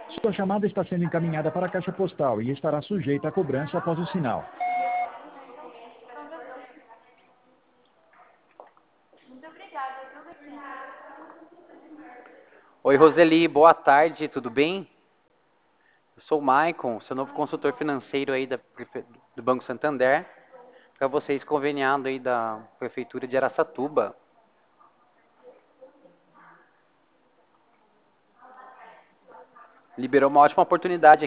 Sua chamada está sendo encaminhada para a caixa postal e estará sujeita a cobrança após o sinal. Oi, Roseli, boa tarde, tudo bem? Eu sou o Maicon, seu novo consultor financeiro aí do Banco Santander, para vocês conveniado aí da Prefeitura de Araçatuba. Liberou uma ótima oportunidade